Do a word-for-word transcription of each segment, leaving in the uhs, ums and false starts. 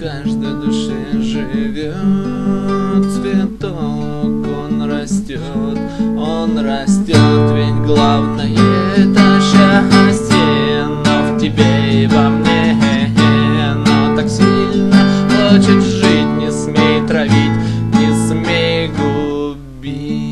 каждой душе живет цветок, он растет, он растет, ведь главное это счастье, но в тебе и во мне, но так сильно хочет жить, не смей травить, не смей губить.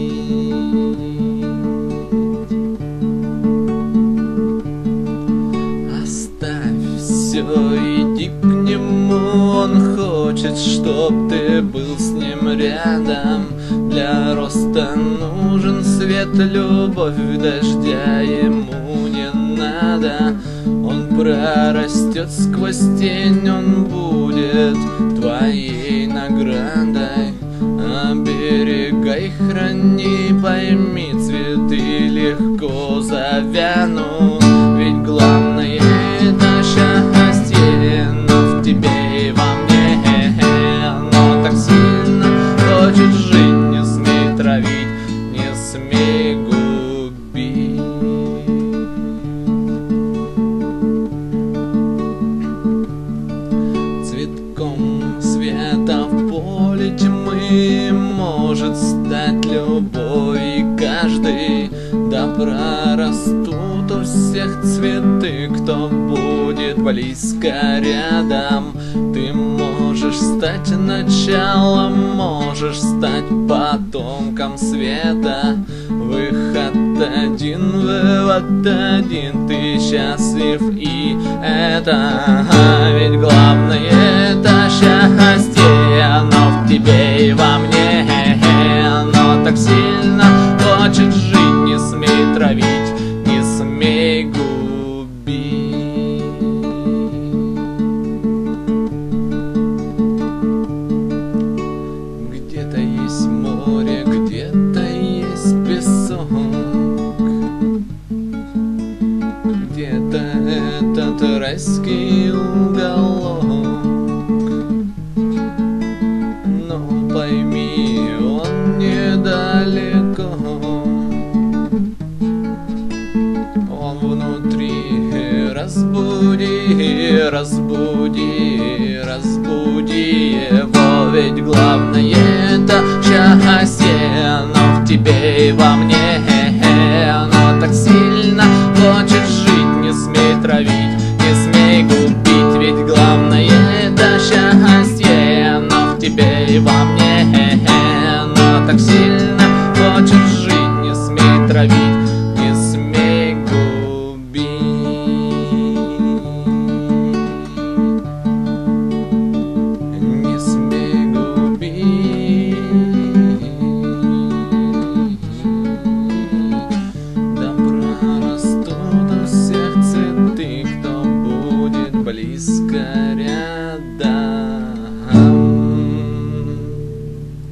Оставь все, иди к нему, он хочет, чтоб ты был с ним рядом. Для роста нужен свет, любовь, дождя ему не надо. Он прорастет сквозь тень, он будет твоей наградой. Оберегай, храни, пойми, цветы легко завянут, ведь главное это счастье, но в тебе и во мне, оно так сильно хочет жить, не смей травить, не смей губить. Цветком света в поле тьмы может стать любой и каждый, да прорастут у всех цветы, кто будет близко рядом. Ты можешь стать началом, можешь стать потомком света. Выход один, вывод один, ты счастлив, и это ведь главное это счастье, оно в тебе и во мне, оно так сильно хочет жить, не смей травить, не смей губить. Где-то есть море, где-то есть песок, где-то этот райский уголок. Но пойми, он недалеко, он внутри. Разбуди, разбуди, разбуди его, ведь главное это счастье, но в тебе и во мне, оно так сильно хочет жить, не смей травить, не смей губить, ведь главное это счастье, но в тебе и во мне, оно так сильно хочет жить, не смей травить, не смей губить. Не смей губить. Да прорастут у всех цветы, кто будет близко